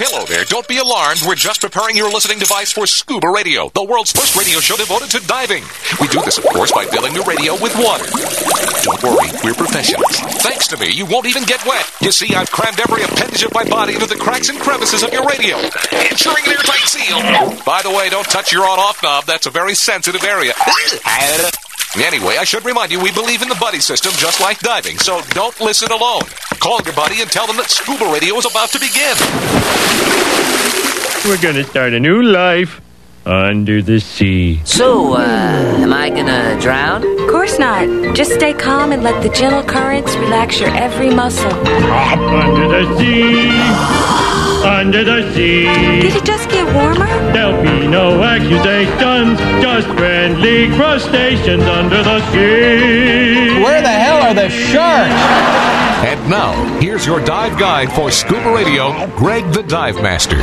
Hello there. Don't be alarmed. We're just preparing your listening device for Scuba Radio, the world's first radio show devoted to diving. We do this, of course, by filling the radio with water. Don't worry, we're professionals. Thanks to me, you won't even get wet. You see, I've crammed every appendage of my body into the cracks and crevices of your radio, ensuring an airtight seal. By the way, don't touch your on-off knob. That's a very sensitive area. Anyway, I should remind you, we believe in the buddy system just like diving, so don't listen alone. Call your buddy and tell them that Scuba Radio is about to begin. We're going to start a new life under the sea. So, am I gonna drown? Of course not. Just stay calm and let the gentle currents relax your every muscle. Under the sea. Under the sea. Did it just get warmer? There'll be no accusations, just friendly crustaceans under the sea. Where the hell are the sharks? And now, here's your dive guide for Scuba Radio, Greg the Dive Master.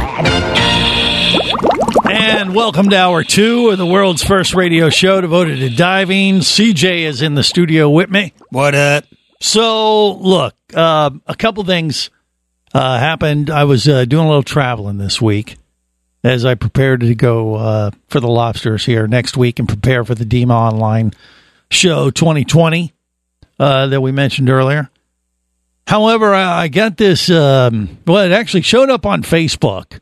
And welcome to Hour 2 of the world's first radio show devoted to diving. CJ is in the studio with me. What up? So, look, a couple things happened. I was doing a little traveling this week as I prepared to go for the Lobsters here next week and prepare for the DEMA Online Show 2020 that we mentioned earlier. However, I got this, it actually showed up on Facebook.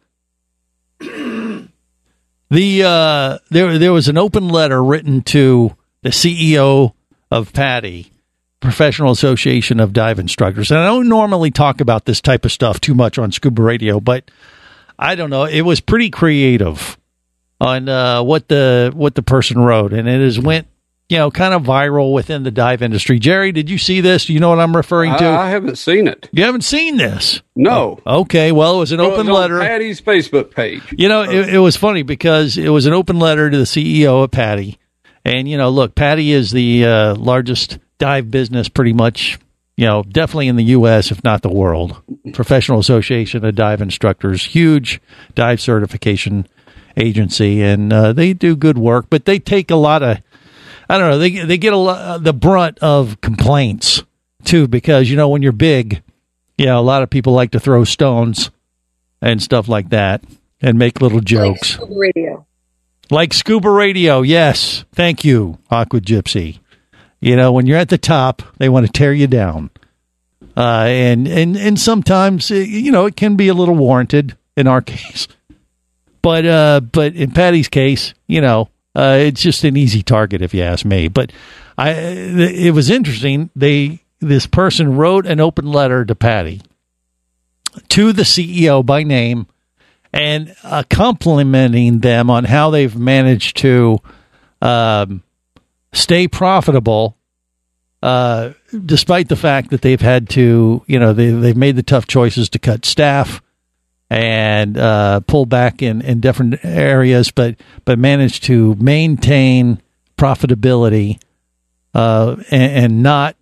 There was an open letter written to the CEO of PADI, Professional Association of Dive Instructors. And I don't normally talk about this type of stuff too much on Scuba Radio, but I don't know. It was pretty creative on what the person wrote, and it has went kind of viral within the dive industry. Jerry, did you see this? Do you know what I'm referring to? I haven't seen it. You haven't seen this? No. Oh, okay. Well, it was an open letter. On PADI's Facebook page. It was funny because it was an open letter to the CEO of PADI. And, look, PADI is the largest dive business pretty much, definitely in the U.S., if not the world. Professional Association of Dive Instructors, huge dive certification agency. And they do good work, but they take a lot of, I don't know, they get the brunt of complaints, too, because, when you're big, a lot of people like to throw stones and stuff like that and make little jokes. Like Scuba Radio. Like Scuba Radio, yes. Thank you, Aqua Gypsy. When you're at the top, they want to tear you down. And sometimes, it can be a little warranted in our case. But in PADI's case, it's just an easy target, if you ask me. But it was interesting. This person wrote an open letter to PADI, to the CEO by name, and complimenting them on how they've managed to stay profitable, despite the fact that they've had to, they've made the tough choices to cut staff and pull back in different areas, but managed to maintain profitability and not,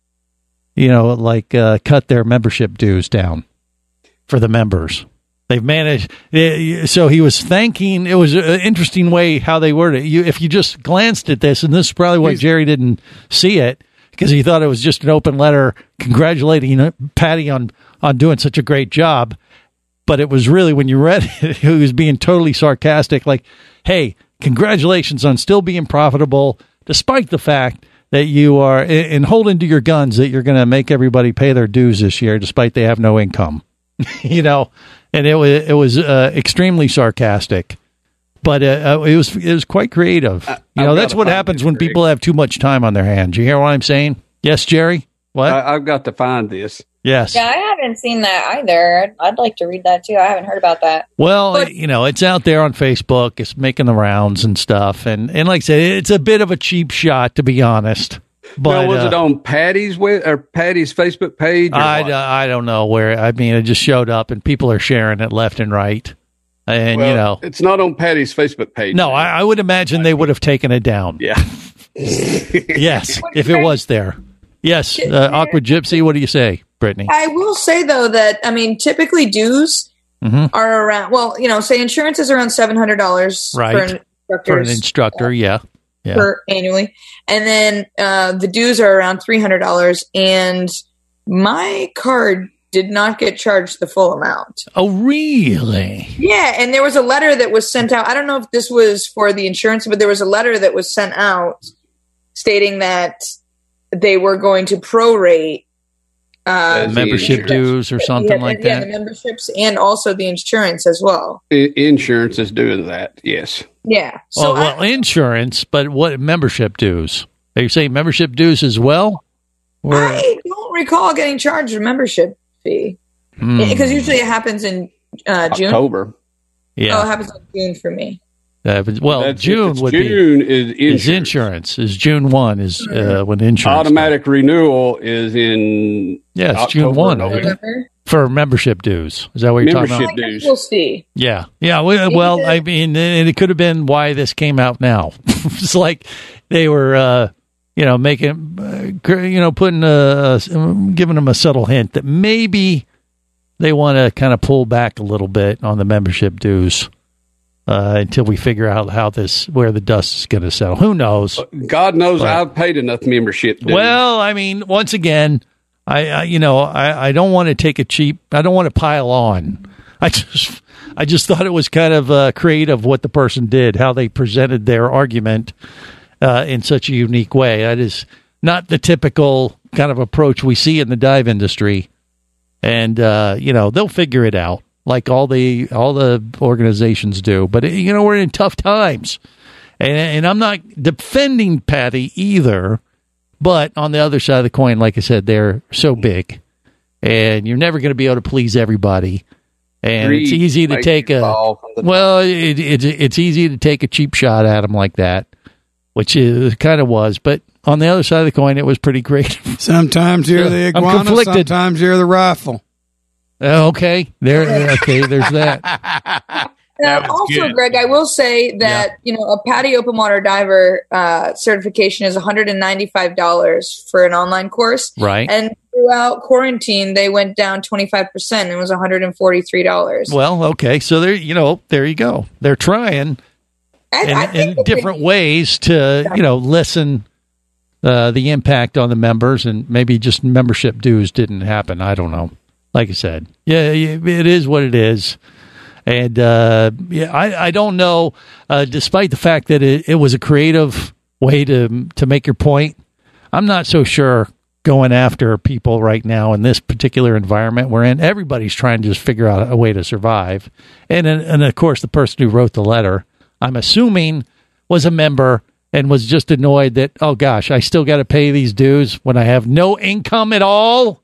cut their membership dues down for the members. They've managed. So he was thanking. It was an interesting way how they worded it. If you just glanced at this, and this is probably why Jerry didn't see it, because he thought it was just an open letter congratulating PADI on doing such a great job. But it was really, when you read it, he was being totally sarcastic, like, hey, congratulations on still being profitable, despite the fact that you are, and holding to your guns, that you're going to make everybody pay their dues this year, despite they have no income. And it was extremely sarcastic, but it was quite creative. That's what happens when people have too much time on their hands. You hear what I'm saying? Yes, Jerry? What? I've got to find this. Yes. Yeah, I haven't seen that either. I'd like to read that too. I haven't heard about that. Well, it's out there on Facebook. It's making the rounds and stuff. And like I said, it's a bit of a cheap shot, to be honest. But now, was it on PADI's Facebook page? I don't know where. I mean, it just showed up, and people are sharing it left and right. And it's not on PADI's Facebook page. No, I would imagine they would have taken it down. Yeah. Yes, if it was there. Yes, Aqua Gypsy. What do you say, Brittany? I will say though that typically dues are around. Well, say insurance is around $700 right for an instructor. Yeah. Per annually, and then the dues are around $300. And my card did not get charged the full amount. Oh, really? Yeah, and there was a letter that was sent out. I don't know if this was for the insurance, but there was a letter that was sent out stating that they were going to prorate membership dues or something like that. Yeah, the memberships and also the insurance as well. Insurance is doing that, yes. Yeah. So insurance, but what membership dues? Are you saying membership dues as well? I don't recall getting charged a membership fee because usually it happens in June. October. Yeah. Oh, it happens in June for me. June would June be is insurance. Is June 1 is when insurance automatic renewal is in it's June 1 for membership dues. Is that what you're talking about? Membership dues. We'll see. Yeah. Well, I mean, and it could have been why this came out now. It's like they were, making, putting giving them a subtle hint that maybe they want to kind of pull back a little bit on the membership dues. Until we figure out where the dust is going to settle. Who knows? God knows I've paid enough membership dues. Well, I mean, once again, I don't want to take I don't want to pile on. I just thought it was kind of creative what the person did, how they presented their argument in such a unique way. That is not the typical kind of approach we see in the dive industry. And, they'll figure it out. Like all the organizations do. But, we're in tough times. And I'm not defending Patty either. But on the other side of the coin, like I said, they're so big. And you're never going to be able to please everybody. And it's easy to take it's easy to take a cheap shot at them like that, which it kind of was. But on the other side of the coin, it was pretty great. Sometimes you're the iguana, sometimes you're the rifle. Okay, there's that. Also, good. Greg, I will say that a PADI open water diver certification is $195 for an online course, right? And throughout quarantine, they went down 25%. It was $143. Well, okay, so there you go. They're trying in different ways to lessen the impact on the members, and maybe just membership dues didn't happen. I don't know. Like I said, it is what it is. And, I don't know, despite the fact that it was a creative way to make your point, I'm not so sure going after people right now in this particular environment we're in. Everybody's trying to just figure out a way to survive. And of course, the person who wrote the letter, I'm assuming, was a member and was just annoyed that, oh, gosh, I still got to pay these dues when I have no income at all.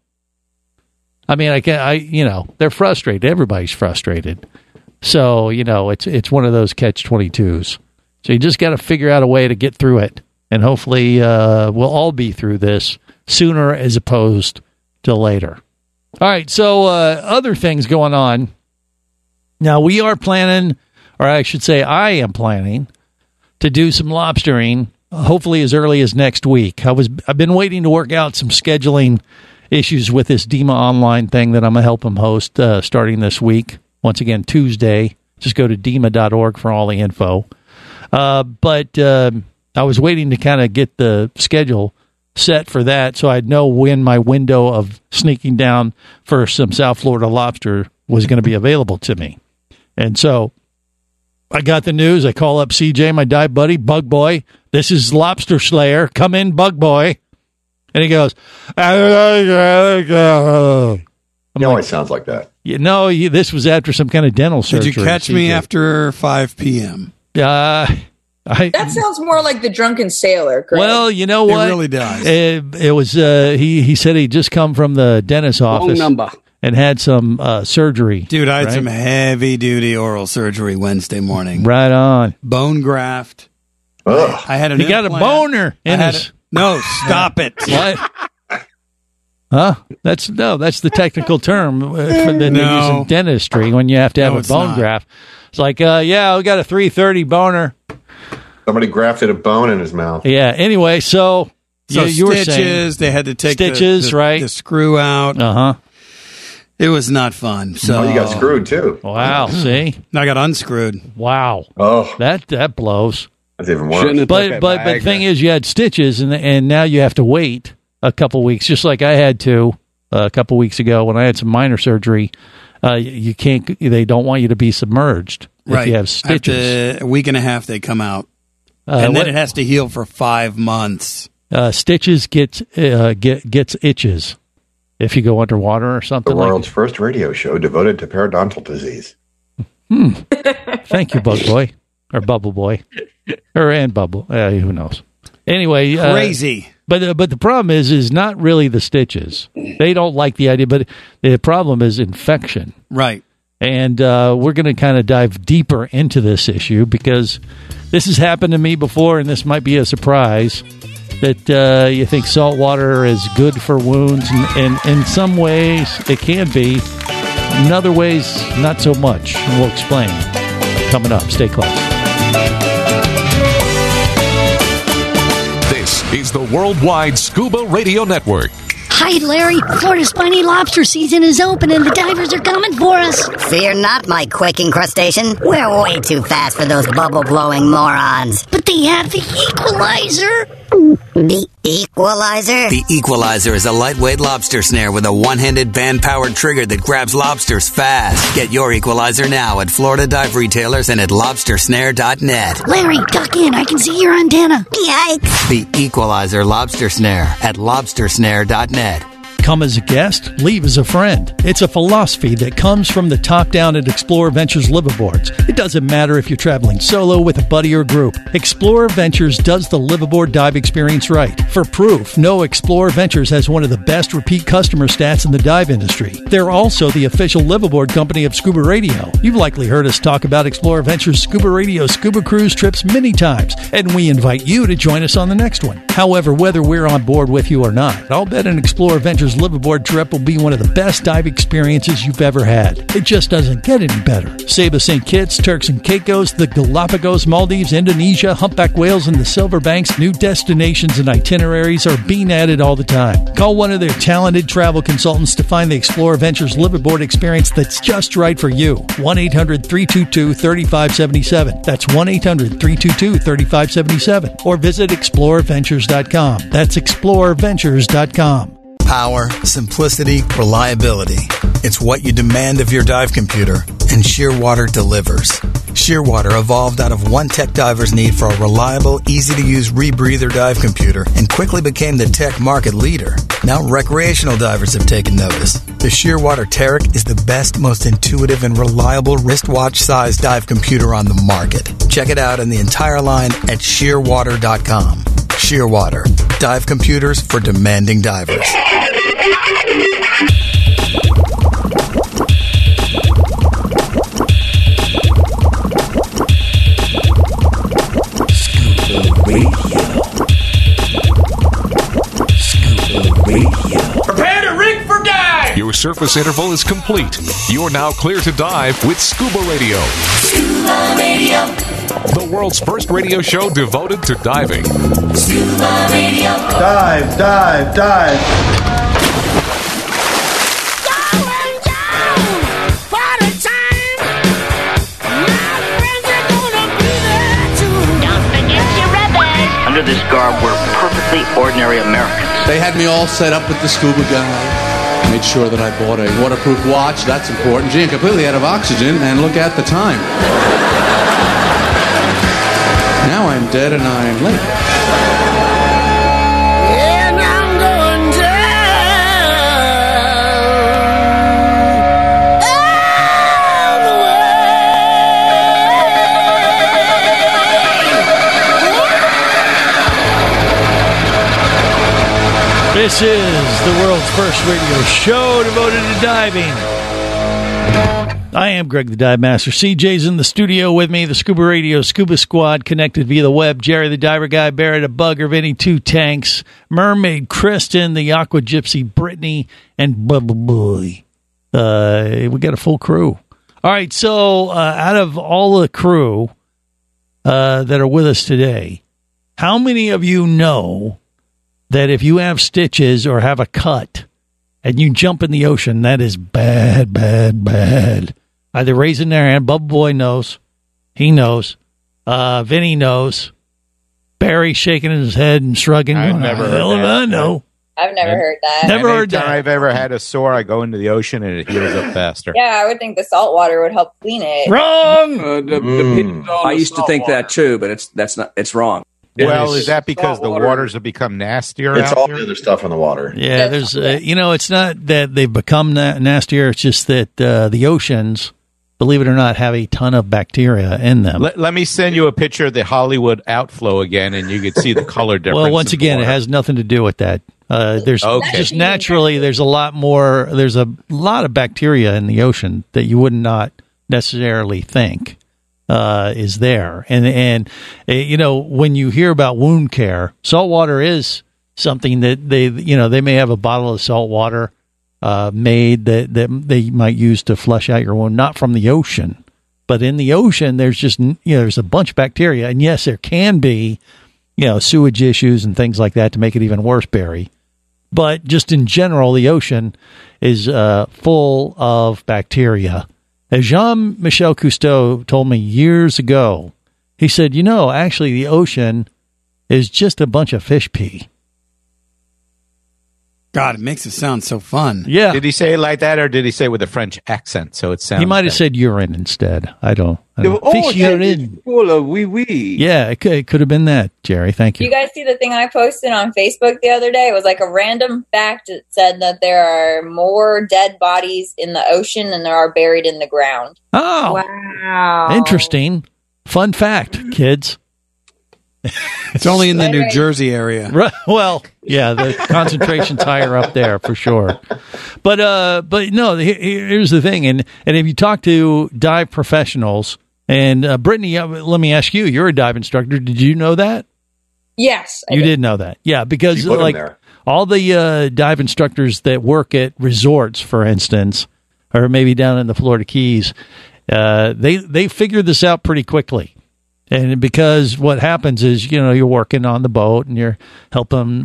I mean, they're frustrated. Everybody's frustrated. So, it's one of those catch-22s. So you just got to figure out a way to get through it. And hopefully we'll all be through this sooner as opposed to later. All right, so other things going on. Now, we are planning, or I should say I am planning, to do some lobstering, hopefully as early as next week. I've been waiting to work out some scheduling issues with this DEMA Online thing that I'm going to help them host starting this week. Once again, Tuesday. Just go to DEMA.org for all the info. But I was waiting to kind of get the schedule set for that so I'd know when my window of sneaking down for some South Florida lobster was going to be available to me. And so I got the news. I call up CJ, my dive buddy, Bug Boy. This is Lobster Slayer. Come in, Bug Boy. And he goes, He always sounds like that. This was after some kind of dental surgery. Did you catch me after 5 p.m.? That sounds more like the drunken sailor, Greg. Well, you know what? It really does. It was, he said he'd just come from the dentist's office and had some surgery. Dude, I had some heavy-duty oral surgery Wednesday morning. Right on. Bone graft. Ugh. I had an He got a boner in his... No, stop it. What? Huh? That's the technical term for they use in dentistry when you have to have a bone graft. It's like, we got a 330 boner. Somebody grafted a bone in his mouth. Yeah. Anyway, so you were saying they had to take stitches, right? The screw out. Uh-huh. It was not fun. So you got screwed too. Wow. See, I got unscrewed. Wow. Oh, that blows. That's even worse. But the thing is, you had stitches, and now you have to wait a couple weeks, just like I had to. a couple weeks ago when I had some minor surgery. You can't. They don't want you to be submerged if you have stitches. After a week and a half, they come out, and then it has to heal for 5 months. Stitches gets itches if you go underwater or something. The world's first radio show devoted to periodontal disease. Thank you, Bug Boy or Bubble Boy, and Bubble. Who knows? Anyway, crazy. But the problem is not really the stitches. They don't like the idea, but the problem is infection. Right. And we're going to kind of dive deeper into this issue because this has happened to me before, and this might be a surprise that you think salt water is good for wounds, and in some ways it can be. In other ways, not so much. And we'll explain. Coming up. Stay close. This is the Worldwide Scuba Radio Network. Hi, Larry. Florida's spiny lobster season is open and the divers are coming for us. Fear not, my quaking crustacean. We're way too fast for those bubble-blowing morons. But they have the equalizer. The equalizer? The equalizer is a lightweight lobster snare with a one-handed band-powered trigger that grabs lobsters fast. Get your equalizer now at Florida dive retailers and at lobstersnare.net. Larry, duck in. I can see your antenna. Yikes. The equalizer lobster snare at lobstersnare.net. Come as a guest, leave as a friend. It's a philosophy that comes from the top down at Explorer Ventures liveaboards. It doesn't matter if you're traveling solo with a buddy or group. Explorer Ventures does the liveaboard dive experience right. For proof, no, Explorer Ventures has one of the best repeat customer stats in the dive industry. They're also the official liveaboard company of Scuba Radio. You've likely heard us talk about Explorer Ventures Scuba Radio scuba cruise trips many times, and we invite you to join us on the next one. However, whether we're on board with you or not, I'll bet an Explorer Ventures liveaboard trip will be one of the best dive experiences you've ever had. It just doesn't get any better. Saba St. Kitts, Turks and Caicos, the Galapagos, Maldives, Indonesia, humpback whales, and the Silver Banks, new destinations and itineraries are being added all the time. Call one of their talented travel consultants to find the Explorer Ventures liveaboard experience that's just right for you. 1-800-322-3577. That's 1-800-322-3577. Or visit explorerventures.com. That's explorerventures.com. Power, simplicity, reliability. It's what you demand of your dive computer, and Shearwater delivers. Shearwater evolved out of one tech diver's need for a reliable, easy-to-use rebreather dive computer and quickly became the tech market leader. Now recreational divers have taken notice. The Shearwater Taric is the best, most intuitive, and reliable wristwatch-sized dive computer on the market. Check it out in the entire line at shearwater.com. Shearwater, dive computers for demanding divers. Prepare to rig for dive! Your surface interval is complete. You are now clear to dive with Scuba Radio. Scuba Radio. The world's first radio show devoted to diving. Scuba Radio. Dive, dive, dive. Going down! Party time! My friends are gonna be there too. Don't forget your rubbers. Under this garb, we're perfectly ordinary Americans. They had me all set up with the scuba guy. Made sure that I bought a waterproof watch. That's important. Gee, I'm completely out of oxygen, and look at the time. Now I'm dead and I'm late. And I'm going down all the way. This is the world's first radio show devoted to diving. I am Greg the Dive Master. CJ's in the studio with me. The Scuba Radio Scuba Squad connected via the web. Jerry the Diver Guy, Barrett a Bugger, Vinny 2 Tanks, Mermaid Kristen, the Aqua Gypsy Brittany, and Bubble Boy. We got a full crew. All right, so out of all the crew that are with us today, how many of you know that if you have stitches or have a cut and you jump in the ocean, that is bad, bad, bad? Either raising their hand. Bubba Boy knows. He knows. Vinny knows. Barry shaking his head and shrugging. I've never heard that. I know. I've never heard that. Never heard that. I've ever had a sore, I go into the ocean and it heals up faster. Yeah, I would think the salt water would help clean it. Wrong. I used to think that too, but it's wrong. Well, is that because the waters have become nastier? It's out all here? the other stuff in the water. Yeah, there's, it's not that they've become nastier. It's just that the oceans, believe it or not, have a ton of bacteria in them. Let me send you a picture of the Hollywood outflow again, and you can see the color difference. Well, once again, it has nothing to do with that. There's just naturally, there's a lot of bacteria in the ocean that you would not necessarily think is there. And when you hear about wound care, salt water is something that they may have a bottle of salt water made that they might use to flush out your wound, not from the ocean, but in the ocean, there's just, there's a bunch of bacteria. And yes, there can be, sewage issues and things like that to make it even worse, Barry. But just in general, the ocean is full of bacteria. As Jean-Michel Cousteau told me years ago, he said, actually the ocean is just a bunch of fish pee. God, it makes it sound so fun. Yeah. Did he say it like that, or did he say it with a French accent? So it sounds. He might have said urine instead. I don't. Oh, fish urine. Full of wee. Yeah, it could have been that, Jerry. Thank you. You guys see the thing I posted on Facebook the other day? It was like a random fact. It said that there are more dead bodies in the ocean than there are buried in the ground. Oh, wow! Interesting. Fun fact, kids. It's only in the New Jersey area. Right. Well, yeah, the concentration's higher up there for sure. But no, here's the thing. And if you talk to dive professionals, and Brittany, let me ask you, you're a dive instructor. Did you know that? Yes. You did know that. Yeah, because like all the dive instructors that work at resorts, for instance, or maybe down in the Florida Keys, they figure this out pretty quickly. And because what happens is, you're working on the boat and you're helping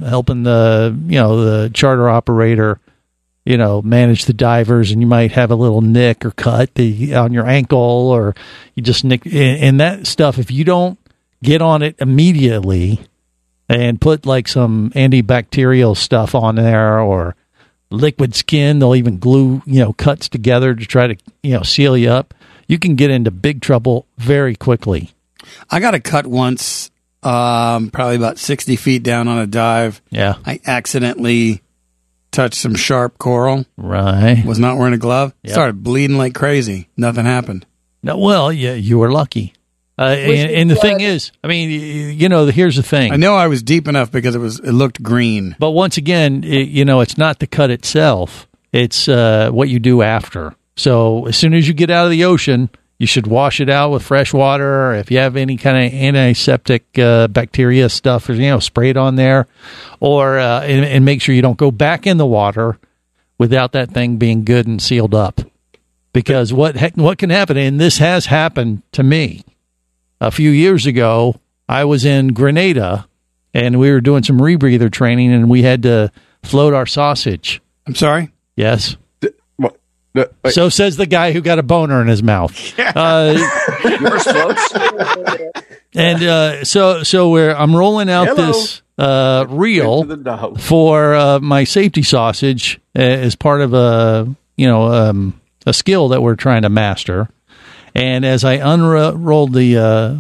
the charter operator, manage the divers, and you might have a little nick or cut on your ankle, or you just nick. And that stuff, if you don't get on it immediately and put like some antibacterial stuff on there or liquid skin, they'll even glue, cuts together to try to, seal you up. You can get into big trouble very quickly. I got a cut once, probably about 60 feet down on a dive. Yeah. I accidentally touched some sharp coral. Right. Was not wearing a glove. Yep. Started bleeding like crazy. Nothing happened. No, well, yeah, you were lucky. And the thing is, I mean, here's the thing. I know I was deep enough because it looked green. But once again, it's not the cut itself. It's what you do after. So as soon as you get out of the ocean, you should wash it out with fresh water. Or if you have any kind of antiseptic bacteria stuff, spray it on there, or and make sure you don't go back in the water without that thing being good and sealed up. Because what can happen, and this has happened to me a few years ago. I was in Grenada, and we were doing some rebreather training, and we had to float our sausage. I'm sorry? Yes. So says the guy who got a boner in his mouth. Yours floats. And I'm rolling out this reel for my safety sausage as part of a skill that we're trying to master. And as I unrolled the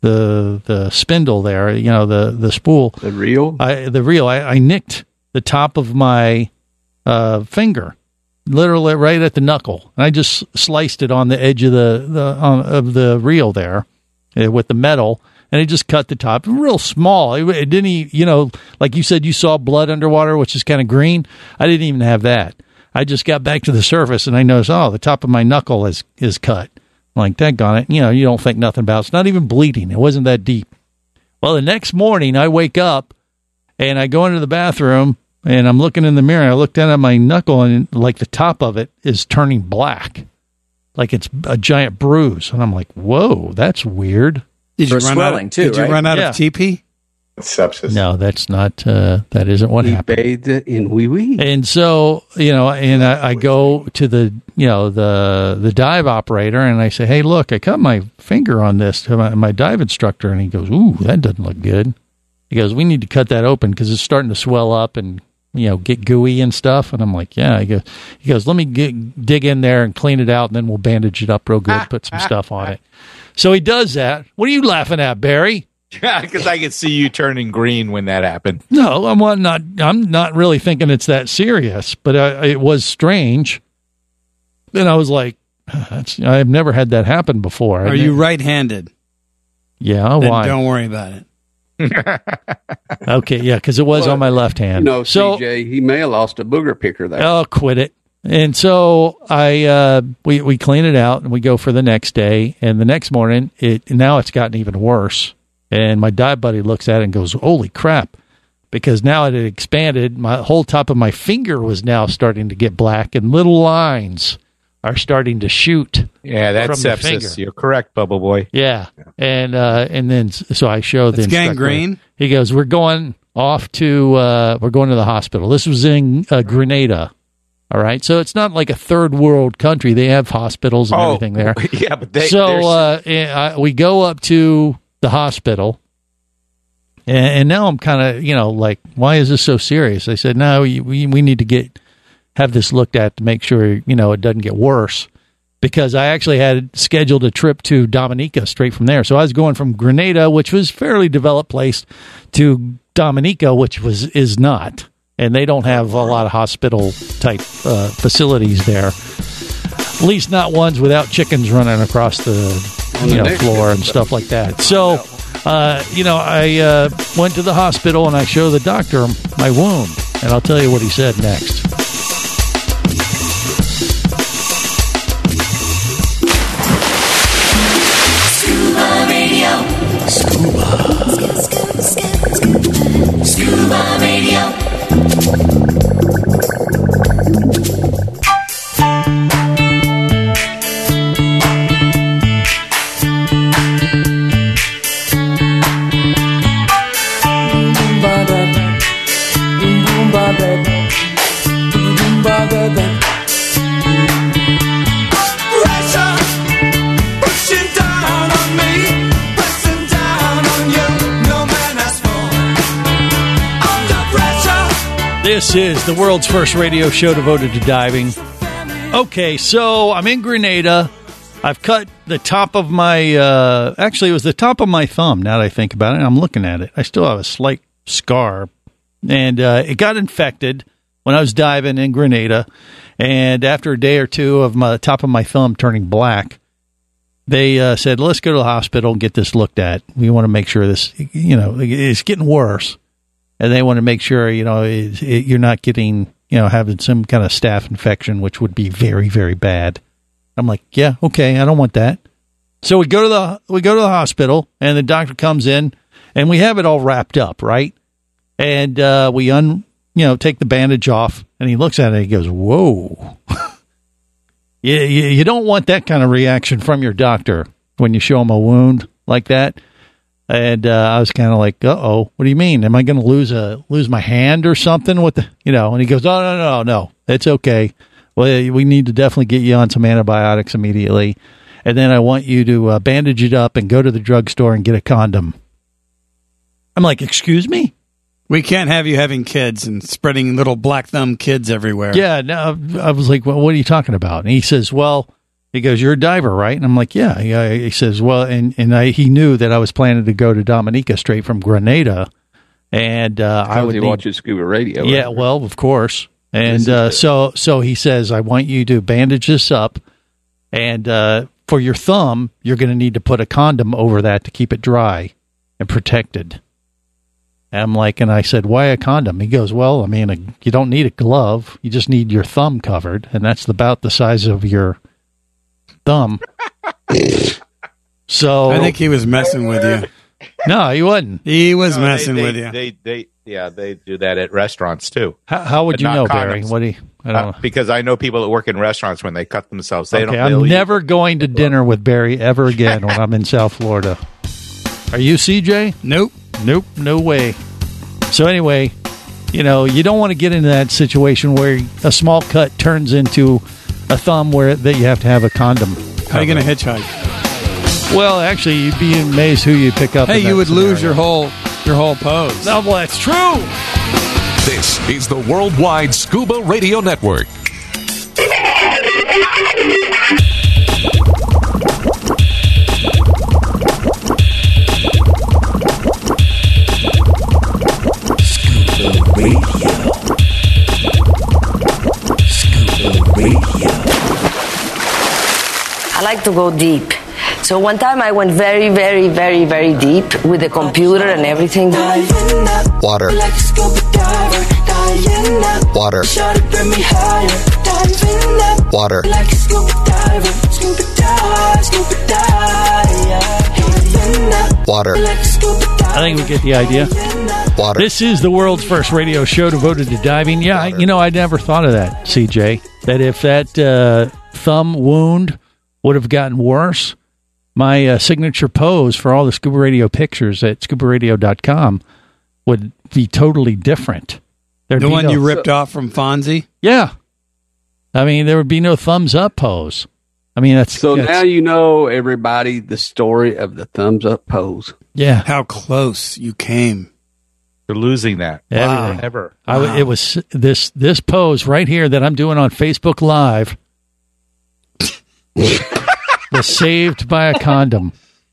spindle there, the spool, the reel, I nicked the top of my finger. Literally right at the knuckle, and I just sliced it on the edge of the reel there with the metal, and it just cut the top real small. It didn't even, like you said, you saw blood underwater, which is kind of green. I didn't even have that. I just got back to the surface, and I noticed, the top of my knuckle is cut. I'm like, daggone it, you don't think nothing about it. It's not even bleeding. It wasn't that deep. Well, the next morning, I wake up, and I go into the bathroom, and I'm looking in the mirror, and I look down at my knuckle, and like the top of it is turning black, like it's a giant bruise. And I'm like, whoa, that's weird. Did you run out of TP? Sepsis. No, that's not, that isn't what happened. Bathed in wee-wee. And so, and I go to the dive operator, and I say, hey, look, I cut my finger on this to my dive instructor. And he goes, ooh, that doesn't look good. He goes, we need to cut that open because it's starting to swell up and get gooey and stuff. And I'm like, yeah. He goes, let me dig in there and clean it out, and then we'll bandage it up real good, put some stuff on it. So he does that. What are you laughing at, Barry? Yeah, because I could see you turning green when that happened. No, I'm not really thinking it's that serious, but it was strange. Then I was like, I've never had that happen before. Are you right-handed? Yeah, then why? Don't worry about it. Okay, yeah, because it was on my left hand. So, CJ, he may have lost a booger picker there. Oh, quit it. And so we clean it out, and we go for the next day. And the next morning, now it's gotten even worse. And my dive buddy looks at it and goes, holy crap. Because now it had expanded. My whole top of my finger was now starting to get black, and little lines are starting to shoot. Yeah, that's from the finger. sepsis. You're correct, Bubble Boy. Yeah. And then so I show the instructor. Gangrene? He goes, we're going to the hospital. This was in Grenada. All right. So it's not like a third world country. They have hospitals and everything there. Yeah, but we go up to the hospital. And now I'm kind of, like, why is this so serious? I said, no, we need to have this looked at to make sure, it doesn't get worse. Because I actually had scheduled a trip to Dominica straight from there. So I was going from Grenada, which was a fairly developed place, to Dominica, which is not. And they don't have a lot of hospital-type facilities there. At least not ones without chickens running across the floor and stuff like that. So... I went to the hospital and I showed the doctor my wound, and I'll tell you what he said next. Scuba Radio. Scuba Radio. This is the world's first radio show devoted to diving. Okay, so I'm in Grenada. I've cut the top of my, actually it was the top of my thumb now that I think about it. I'm looking at it. I still have a slight scar. And it got infected when I was diving in Grenada. And after a day or two of the top of my thumb turning black, they said, let's go to the hospital and get this looked at. We want to make sure this, it's getting worse. And they want to make sure, you're not getting, having some kind of staph infection, which would be very, very bad. I'm like, yeah, okay, I don't want that. So we go to the hospital, and the doctor comes in, and we have it all wrapped up, right? And we take the bandage off, and he looks at it, and he goes, whoa. You don't want that kind of reaction from your doctor when you show him a wound like that. And I was kind of like, uh-oh, what do you mean? Am I going to lose my hand or something? And he goes, oh, no, it's okay. Well, we need to definitely get you on some antibiotics immediately. And then I want you to bandage it up and go to the drugstore and get a condom. I'm like, excuse me? We can't have you having kids and spreading little black thumb kids everywhere. Yeah, no, I was like, well, what are you talking about? And he says, he goes, you're a diver, right? And I'm like, yeah. He says, well, he knew that I was planning to go to Dominica straight from Grenada. And I would watch Scuba Radio. Yeah, right? Well, of course. And so he says, I want you to bandage this up. And for your thumb, you're going to need to put a condom over that to keep it dry and protected. And I'm like, and I said, why a condom? He goes, well, I mean, you don't need a glove. You just need your thumb covered. And that's about the size of your thumb. So I think he was messing with you. No, he wasn't. He was messing with you. They do that at restaurants too. How would you know, Barry? I don't know. Because I know people that work in restaurants when they cut themselves. I'm never going to dinner with Barry ever again when I'm in South Florida. Are you, CJ? Nope, no way. So anyway, you don't want to get into that situation where a small cut turns into a thumb that you have to have a condom. How are you going to hitchhike? Well, actually, you'd be amazed who you pick up. Hey, you would lose your whole pose. No, well, that's true. This is the Worldwide Scuba Radio Network. I like to go deep. So one time I went very, very, very, very deep with the computer and everything. Water. Water. Water. Water. I think we get the idea. Water. This is the world's first radio show devoted to diving. Yeah, I never thought of that, CJ. That if that thumb wound would have gotten worse, my signature pose for all the Scuba Radio pictures at scubaradio.com would be totally different. The one you ripped off from Fonzie? Yeah. I mean, there would be no thumbs up pose. I mean, that's... Now you know, everybody, the story of the thumbs up pose. Yeah. How close you came. You're losing that. Everything. Ever. It was this pose right here that I'm doing on Facebook Live was saved by a condom.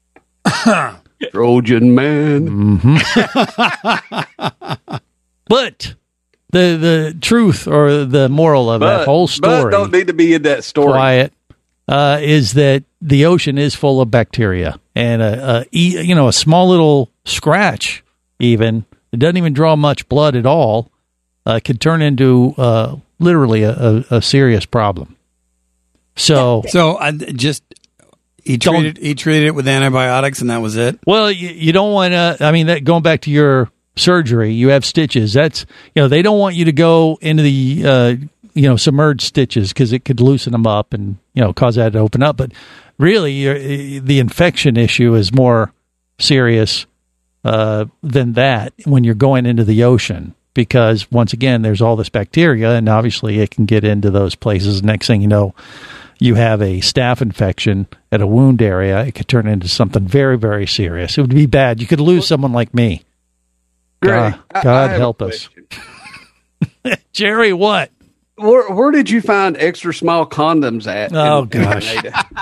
Trojan man. Mm-hmm. But the truth or the moral of that whole story, but don't need to be in that story. Quiet, is that the ocean is full of bacteria, and a small little scratch, even it doesn't even draw much blood at all, could turn into literally a serious problem. So I just. He treated it with antibiotics, and that was it. Well, you don't want to. I mean, going back to your surgery, you have stitches. That's they don't want you to go into the submerged stitches because it could loosen them up and cause that to open up. But really, the infection issue is more serious than that when you're going into the ocean, because once again, there's all this bacteria, and obviously it can get into those places. Next thing you know, you have a staph infection at a wound area. It could turn into something very, very serious. It would be bad. You could lose someone like me. Greg, God help us. Jerry, what? Where did you find extra small condoms at? Oh, gosh.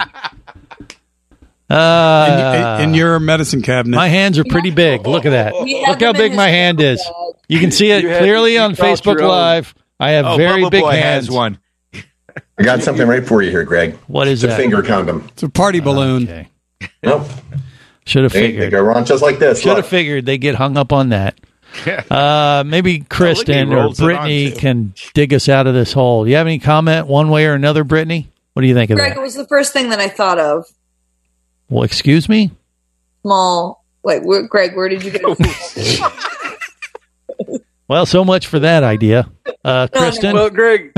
In your medicine cabinet. My hands are pretty big. Look at that. Look how big my hand is. You can see it clearly on Facebook Live. I have very big hands. Has one. I got something right for you here, Greg. What is it's that? A finger condom. It's a party balloon. Okay. Nope. Should have figured. They go around just like this. Should have figured they get hung up on that. Maybe Kristen or Brittany can dig us out of this hole. Do you have any comment one way or another, Brittany? What do you think of Greg, that? it was the first thing that I thought of. Well, excuse me? Small. Greg, where did you get it? Well, so much for that idea. Kristen? Well, Greg,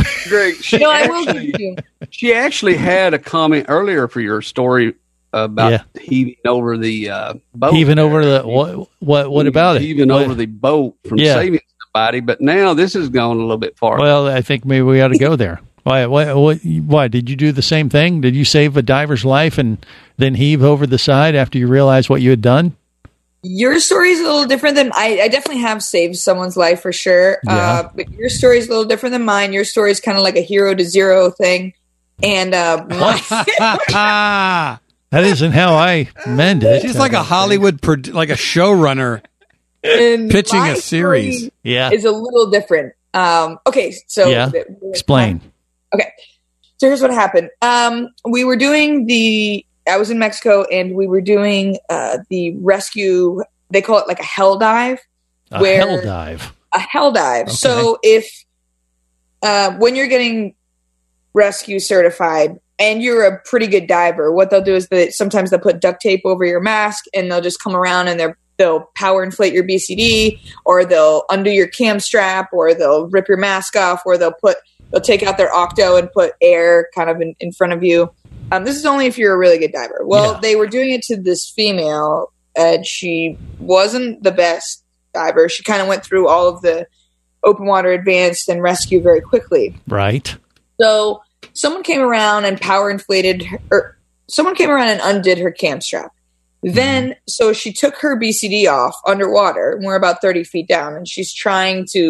she actually had a comment earlier for your story about heaving over the boat. Heaving over the what about it? Heaving over the boat from saving somebody, but now this is going a little bit far. Well, I think maybe we ought to go there. Why did you do the same thing? Did you save a diver's life and then heave over the side after you realized what you had done? Your story is a little different than I definitely have saved someone's life for sure. Yeah. But your story is a little different than mine. Your story is kind of like a hero to zero thing. And that isn't how I meant it. She's like a Hollywood, like a showrunner pitching a series. Yeah. Is a little different. Okay. So explain. Okay. So here's what happened. We were doing I was in Mexico and we were doing the rescue. They call it like a hell dive. A hell dive. Okay. So if when you're getting rescue certified and you're a pretty good diver, what they'll do is sometimes they'll put duct tape over your mask and they'll just come around and they'll power inflate your BCD, or they'll undo your cam strap, or they'll rip your mask off, or they'll take out their octo and put air kind of in front of you. This is only if you're a really good diver. Well, they were doing it to this female, and she wasn't the best diver. She kind of went through all of the open water, advanced, and rescue very quickly. Right. So someone came around and power inflated her, or someone came around and undid her cam strap. Then, so she took her BCD off underwater, and we're about 30 feet down, and she's trying to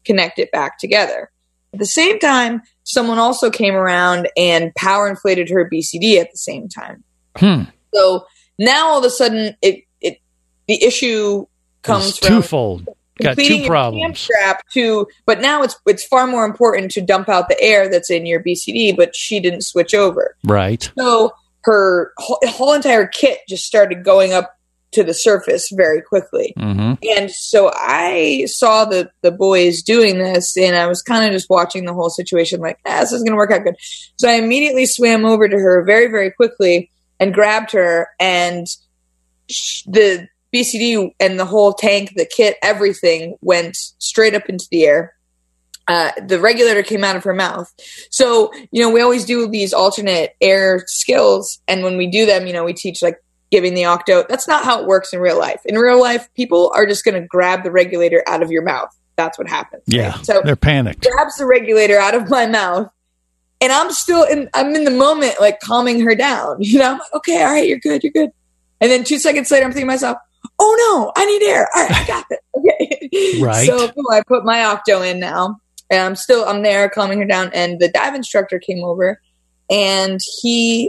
connect it back together. At the same time, someone also came around and power inflated her BCD at the same time. So now all of a sudden, the issue comes It's from twofold. Got completing two your problems. cam strap but now it's far more important to dump out the air that's in your BCD, but she didn't switch over. Right. So her whole entire kit just started going up to the surface very quickly. Mm-hmm. And so I saw the boys doing this, and I was kind of just watching the whole situation like, this is going to work out good. So I immediately swam over to her very, very quickly and grabbed her, and the BCD and the whole tank, the kit, everything went straight up into the air. The regulator came out of her mouth. So, we always do these alternate air skills. And when we do them, we teach like giving the octo. That's not how it works in real life. In real life, people are just going to grab the regulator out of your mouth. That's what happens. Yeah. Right? So They're panicked. Grabs the regulator out of my mouth. And I'm in the moment, like calming her down. I'm like, okay, all right, you're good. And then 2 seconds later, I'm thinking to myself, oh no, I need air. All right, I got this. Okay. Right. So I put my octo in now. And I'm there calming her down. And the dive instructor came over, and he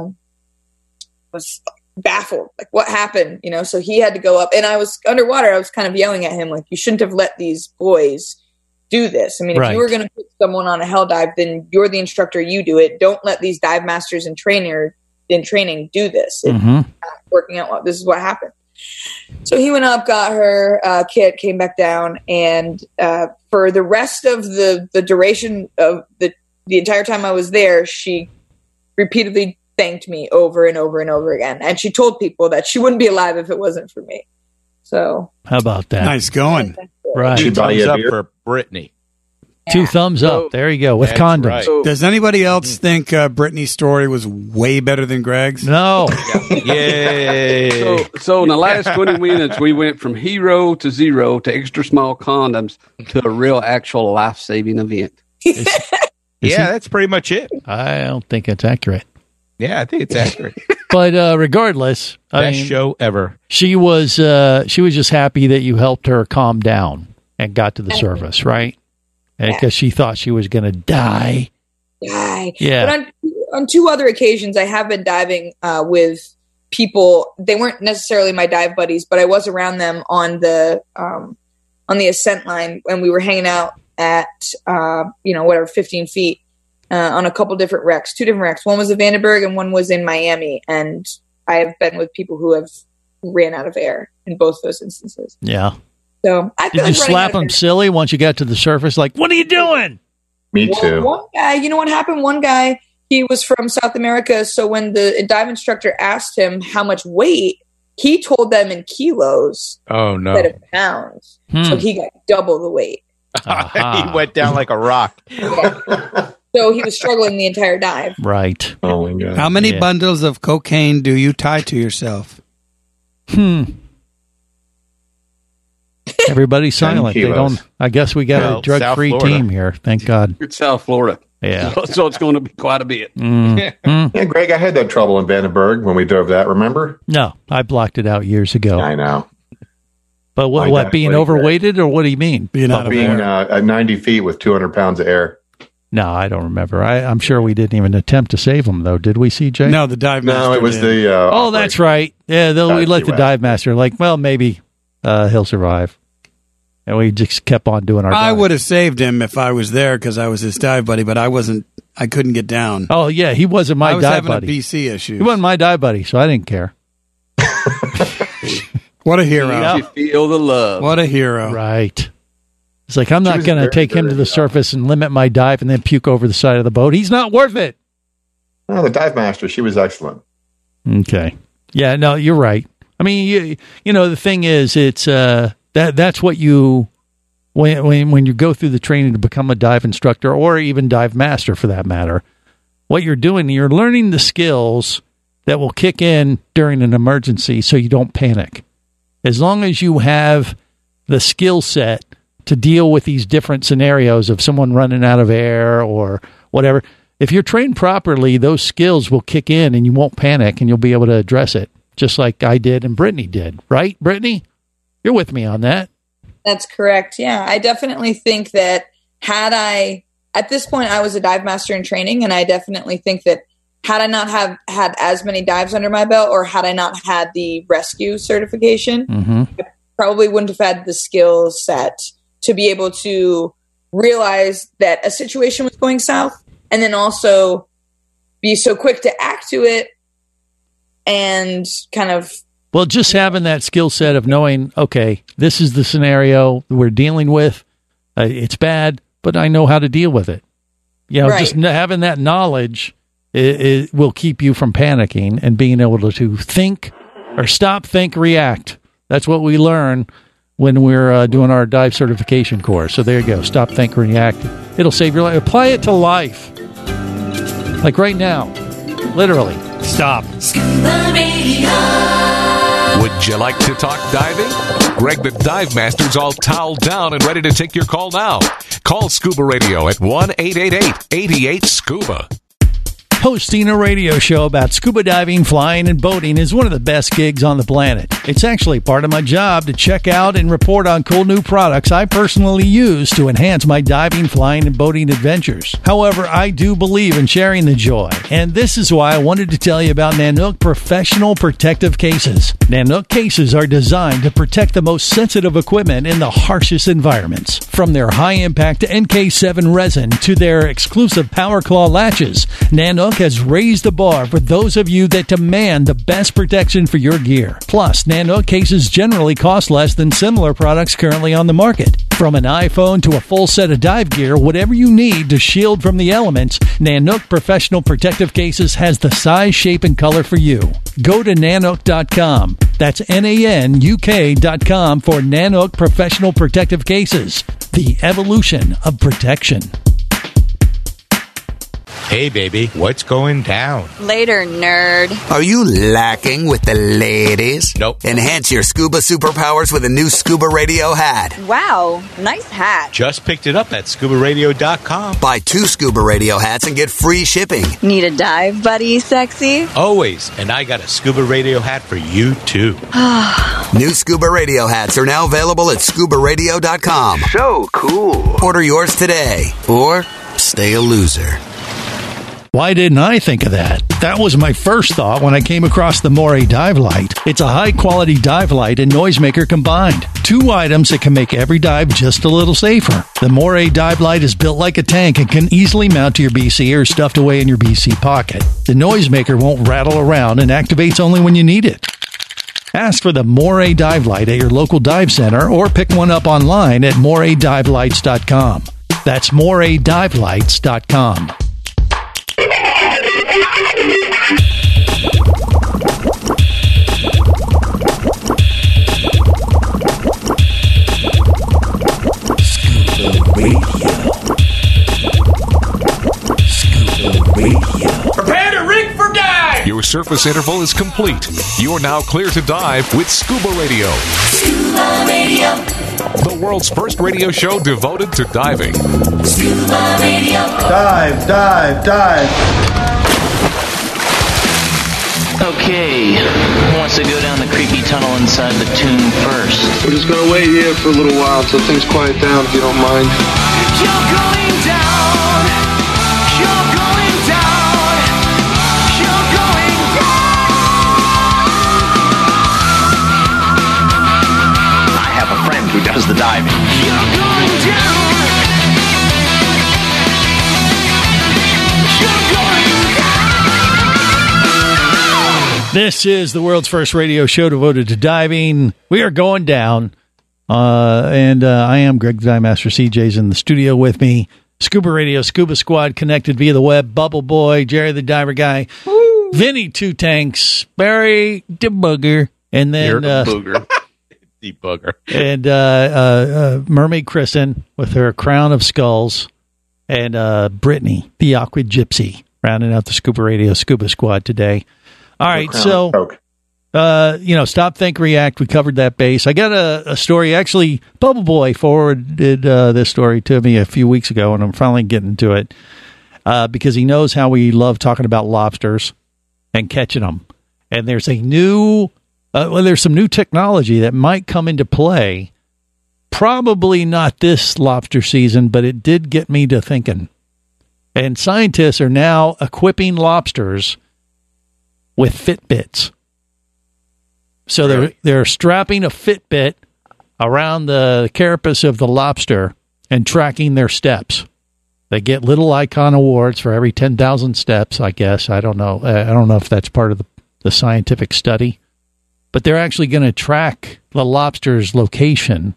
was baffled. Like, what happened? So he had to go up. And I was underwater. I was kind of yelling at him, like, you shouldn't have let these boys do this. I mean, if you were going to put someone on a hell dive, then you're the instructor, you do it. Don't let these dive masters in training do this. It's not working out well. This is what happened. So he went up, got her kit, came back down, and for the rest of the duration of the entire time I was there, she repeatedly thanked me over and over and over again. And she told people that she wouldn't be alive if it wasn't for me. So how about that? Nice going. Right. Two thumbs up for Brittany. 2 thumbs up. There you go. With condoms. Right. Does anybody else think Brittany's story was way better than Greg's? No. Yay. So in the last 20 minutes, we went from hero to zero to extra small condoms to a real actual life-saving event. That's pretty much it. I don't think it's accurate. Yeah, I think it's accurate. But regardless, best show ever. She was just happy that you helped her calm down and got to the surface, right? And because she thought she was going to die. Yeah. But on 2 other occasions, I have been diving with people. They weren't necessarily my dive buddies, but I was around them on the ascent line, and we were hanging out at 15 feet on a couple different wrecks, 2 different wrecks. One was in Vandenberg and one was in Miami, and I have been with people who have ran out of air in both those instances. Yeah. So I feel Did you slap him silly once you got to the surface? Like, what are you doing? Me too. One guy, you know what happened? One guy, he was from South America. So when the dive instructor asked him how much weight, he told them in kilos Oh, no. instead of pounds. So he got double the weight. He went down like a rock. So he was struggling the entire dive. Right. Oh, my God. How many bundles of cocaine do you tie to yourself? Everybody's silent. They don't. I guess we got a drug-free team here. Thank God. It's South Florida. Yeah. So it's going to be quite a bit. Yeah, Greg, I had that trouble in Vandenberg when we drove that, remember? No, I blocked it out years ago. I know. But what being overweighted, or what do you mean? Being at 90 feet with 200 pounds of air. No, I don't remember. I'm sure we didn't even attempt to save him, though. Did we, CJ? No, the dive master. No, it was did. the... that's right. Yeah, we let the dive master, maybe he'll survive. And we just kept on doing our I dive. would have saved him if I was there because I was his dive buddy, but I couldn't get down. Oh, yeah, he wasn't my dive buddy. I was having a BC issue. He wasn't my dive buddy, so I didn't care. What a hero. Yeah. You feel the love. What a hero. Right. It's like, I'm not going to take him to the surface and limit my dive and then puke over the side of the boat. He's not worth it. No, the dive master, she was excellent. Okay. Yeah, no, you're right. I mean, you know, the thing is, it's that's what you when you go through the training to become a dive instructor or even dive master for that matter. What you're doing, you're learning the skills that will kick in during an emergency, so you don't panic. As long as you have the skill set to deal with these different scenarios of someone running out of air or whatever, if you're trained properly, those skills will kick in and you won't panic and you'll be able to address it, just like I did and Brittany did. Right, Brittany? You're with me on that. That's correct. Yeah, I definitely think that at this point, I was a dive master in training, and I definitely think that had I not have had as many dives under my belt, or had I not had the rescue certification, I probably wouldn't have had the skill set to be able to realize that a situation was going south, and then also be so quick to act to it and kind of... Well, just having that skill set of knowing, okay, this is the scenario we're dealing with. It's bad, but I know how to deal with it. You know, just having that knowledge it will keep you from panicking and being able to think or stop, think, react. That's what we learn when we're doing our dive certification course. So there you go. Stop, think, react. It'll save your life. Apply it to life. Like right now. Literally. Stop. Scuba Radio. Would you like to talk diving? Greg the Dive Master's all toweled down and ready to take your call now. Call Scuba Radio at 1-888-88-SCUBA. Hosting a radio show about scuba diving, flying, and boating is one of the best gigs on the planet. It's actually part of my job to check out and report on cool new products I personally use to enhance my diving, flying, and boating adventures. However, I do believe in sharing the joy, and this is why I wanted to tell you about Nanook Professional Protective Cases. Nanook cases are designed to protect the most sensitive equipment in the harshest environments. From their high-impact NK7 resin to their exclusive Power Claw latches, Nanook has raised the bar for those of you that demand the best protection for your gear. Plus, Nanook cases generally cost less than similar products currently on the market. From an iPhone to a full set of dive gear, whatever you need to shield from the elements, Nanook Professional Protective Cases has the size, shape, and color for you. Go to Nanook.com. That's NANUK.com for Nanook Professional Protective Cases. The evolution of protection. Hey, baby, what's going down? Later, nerd. Are you lacking with the ladies? Nope. Enhance your scuba superpowers with a new Scuba Radio hat. Wow, nice hat. Just picked it up at ScubaRadio.com. Buy 2 Scuba Radio hats and get free shipping. Need a dive buddy, sexy? Always. And I got a Scuba Radio hat for you, too. New Scuba Radio hats are now available at ScubaRadio.com. So cool. Order yours today. Or stay a loser. Why didn't I think of that? That was my first thought when I came across the Moray Dive Light. It's a high-quality dive light and noisemaker combined. 2 items that can make every dive just a little safer. The Moray Dive Light is built like a tank and can easily mount to your BC or stuffed away in your BC pocket. The noisemaker won't rattle around and activates only when you need it. Ask for the Moray Dive Light at your local dive center or pick one up online at moraydivelights.com. That's moraydivelights.com. Prepare to rig for dive! Your surface interval is complete. You're now clear to dive with Scuba Radio. Scuba Radio. The world's first radio show devoted to diving. Scuba Radio. Dive, dive, dive. Okay, who wants to go down the creepy tunnel inside the tomb first? We're just gonna wait here for a little while until things quiet down, if you don't mind. You're going down. You're going down. You're going down. I have a friend who does the diving. You're going down. You're going This is the world's first radio show devoted to diving. We are going down. And I am Greg the Dive Master. CJ's in the studio with me. Scuba Radio, Scuba Squad connected via the web. Bubble Boy, Jerry the Diver Guy, Woo! Vinny Two Tanks, Barry Debugger, and then Debugger. And Mermaid Kristen with her crown of skulls, and Brittany, the Awkward Gypsy, rounding out the Scuba Radio, Scuba Squad today. All right, so, stop, think, react. We covered that base. I got a story. Actually, Bubble Boy forwarded this story to me a few weeks ago, and I'm finally getting to it because he knows how we love talking about lobsters and catching them. And there's a new, there's some new technology that might come into play Probably not this lobster season, but it did get me to thinking. And scientists are now equipping lobsters with Fitbits. So they're strapping a Fitbit around the carapace of the lobster and tracking their steps. They get little icon awards for every 10,000 steps, I guess. I don't know. I don't know if that's part of the scientific study. But they're actually going to track the lobster's location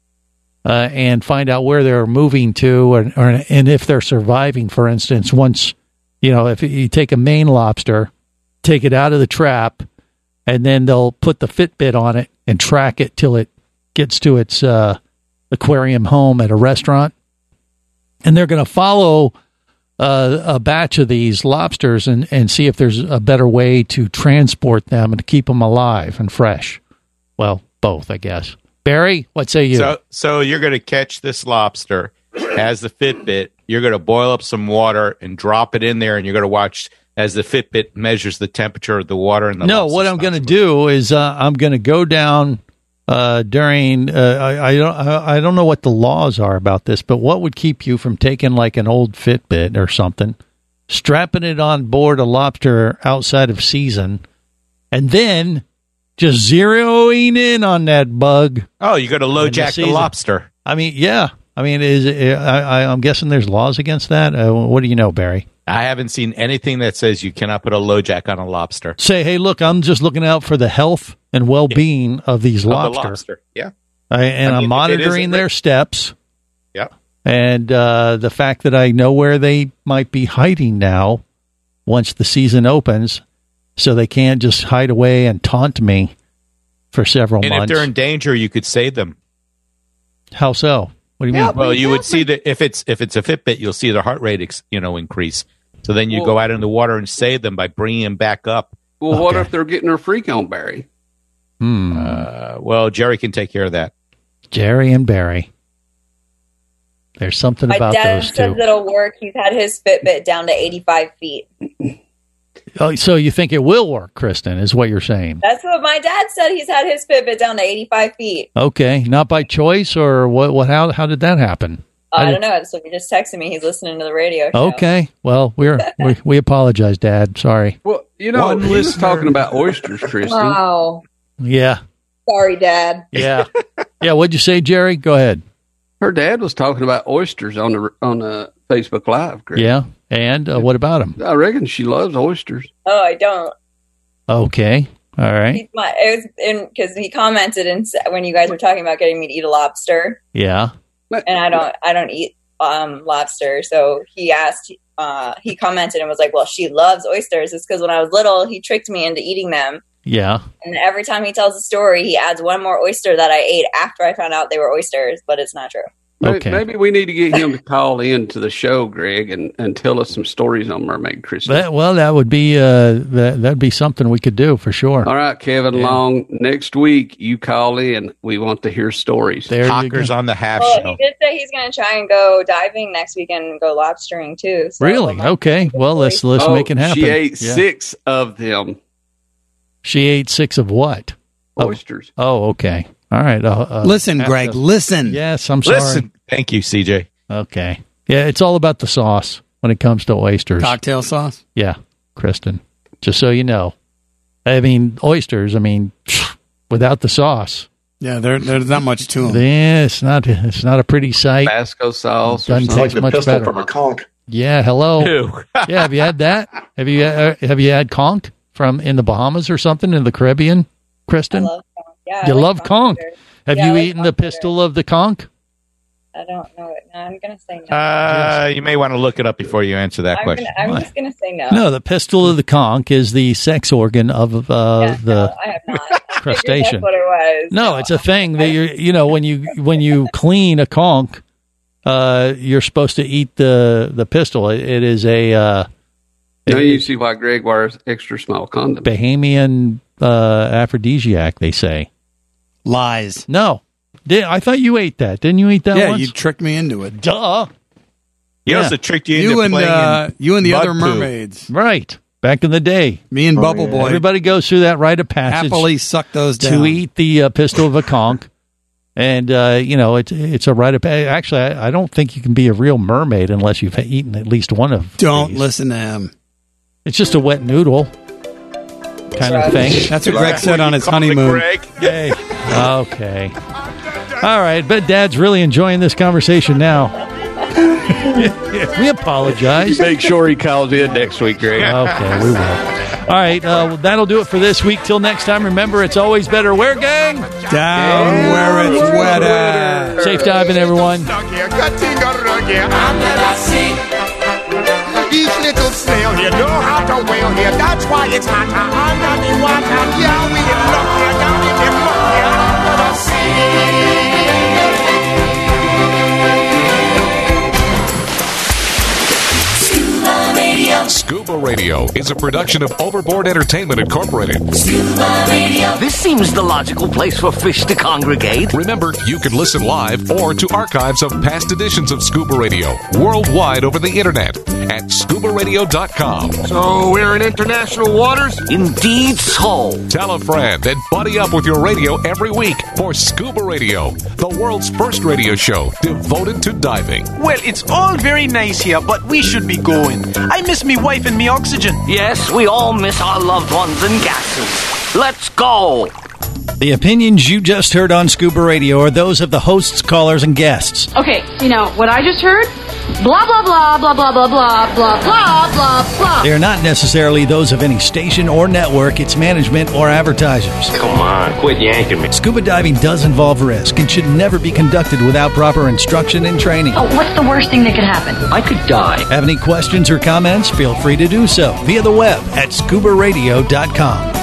and find out where they're moving to and if they're surviving, for instance. Once, if you take a Maine lobster, take it out of the trap, and then they'll put the Fitbit on it and track it till it gets to its aquarium home at a restaurant. And they're going to follow a batch of these lobsters and see if there's a better way to transport them and to keep them alive and fresh. Well, both, I guess. Barry, what say you? So you're going to catch this lobster, has the Fitbit. You're going to boil up some water and drop it in there, and you're going to watch as the Fitbit measures the temperature of the water in the lobster. No, what I'm going to do is I'm going to go down during I don't know what the laws are about this, but what would keep you from taking like an old Fitbit or something, strapping it on board a lobster outside of season, and then just zeroing in on that bug? Oh, you're going to low jack the lobster. I mean, yeah. I mean, I'm guessing there's laws against that. What do you know, Barry? I haven't seen anything that says you cannot put a low jack on a lobster. Say, hey, look, I'm just looking out for the health and well-being of these lobsters. Yeah. I'm monitoring their steps. Yeah. And the fact that I know where they might be hiding now once the season opens, so they can't just hide away and taunt me for several months. And if they're in danger, you could save them. How so? What do you mean? Well, you would see that if it's a Fitbit, you'll see the heart rate increase. So then you go out in the water and save them by bringing them back up. Well, what if they're getting their freak on, Barry? Well, Jerry can take care of that. Jerry and Barry. There's something about those two. My dad says it'll work. He's had his Fitbit down to 85 feet. Oh, so you think it will work, Kristen, is what you're saying? That's what my dad said. He's had his Fitbit down to 85 feet. Okay. Not by choice, or what? How did that happen? I don't know. So he just texted me. He's listening to the radio show. Okay. Well, we apologize, Dad. Sorry. Well, he was talking about oysters, Kristen. Wow. Yeah. Sorry, Dad. Yeah. Yeah. What'd you say, Jerry? Go ahead. Her dad was talking about oysters on the Facebook Live. Chris. Yeah. And what about him? I reckon she loves oysters. Oh, I don't. Okay. All right. It was because he commented when you guys were talking about getting me to eat a lobster. Yeah. And I don't eat lobster. So he asked, he commented and was like, well, she loves oysters. It's because when I was little, he tricked me into eating them. Yeah. And every time he tells a story, he adds one more oyster that I ate after I found out they were oysters, but it's not true. Okay. Maybe we need to get him to call in to the show, Greg, and tell us some stories on Mermaid Kristen. That would be that'd be something we could do for sure. All right, Kevin Long. Next week, you call in. We want to hear stories. There Hawkers on the half show. show. He did say he's going to try and go diving next weekend and go lobstering too. So really? Okay. Well, let's make it happen. She ate 6 of them. She ate 6 of what? Oysters. Oh, okay. All right. Listen, Greg, listen. Yes, I'm sorry. Listen. Thank you, CJ. Okay. Yeah, it's all about the sauce when it comes to oysters. Cocktail sauce? Yeah, Kristen. Just so you know. I mean, oysters, without the sauce. Yeah, there's not much to them. Yeah, it's not a pretty sight. Tabasco sauce. Doesn't taste Like the much pistol better. from a conch. Yeah, hello. Ew. Yeah, have you had that? Have you had conch from in the Bahamas or something in the Caribbean, Kristen? I love conch. Yeah, you love conch. Have you eaten the pistol of the conch? I don't know it. No, I'm going to say no. You may want to look it up before you answer that question. I'm just going to say no. No, the pistol of the conch is the sex organ of No, I have not. crustacean. That's what it was. No, it's a thing that when you clean a conch, you're supposed to eat the pistol. It is a. Now you see why Greg wears extra small condoms. Bahamian aphrodisiac, they say. Lies. No. I thought you ate that. Didn't you eat that Yeah, once? you tricked me into it. Duh. He also tricked you into playing you and the mud other poop. mermaids. Right. Back in the day. Me and Bubble Boy. Everybody goes through that rite of passage. Happily suck those down. To eat the pistol of a conch. And, it's a rite of passage. Actually, I don't think you can be a real mermaid unless you've eaten at least one of Don't these. listen to him. It's just a wet noodle kind of thing. That's what Greg said on his honeymoon. Hey. Okay. All right. But Dad's really enjoying this conversation now. We apologize. Make sure he calls in next week, Greg. Okay, we will. All right, that'll do it for this week. Till next time, remember, it's always better where, gang? Down where it's wetter. Safe diving, everyone. Each little snail here know how to whale here. That's why it's hot under the water. Yeah, we get lucky down in the mucky under the sea. Scuba Radio is a production of Overboard Entertainment Incorporated. Scuba Radio. This seems the logical place for fish to congregate. Remember, you can listen live or to archives of past editions of Scuba Radio worldwide over the internet at scubaradio.com. So we're in international waters? Indeed so. Tell a friend and buddy up with your radio every week for Scuba Radio, the world's first radio show devoted to diving. Well, it's all very nice here, but we should be going. I miss me wife and me oxygen. Yes, we all miss our loved ones and gases. Let's go. The opinions you just heard on Scuba Radio are those of the hosts, callers, and guests. Okay, what I just heard? Blah, blah, blah, blah, blah, blah, blah, blah, blah, blah, blah. They are not necessarily those of any station or network, its management, or advertisers. Come on, quit yanking me. Scuba diving does involve risk and should never be conducted without proper instruction and training. Oh, what's the worst thing that could happen? I could die. Have any questions or comments? Feel free to do so via the web at scubaradio.com.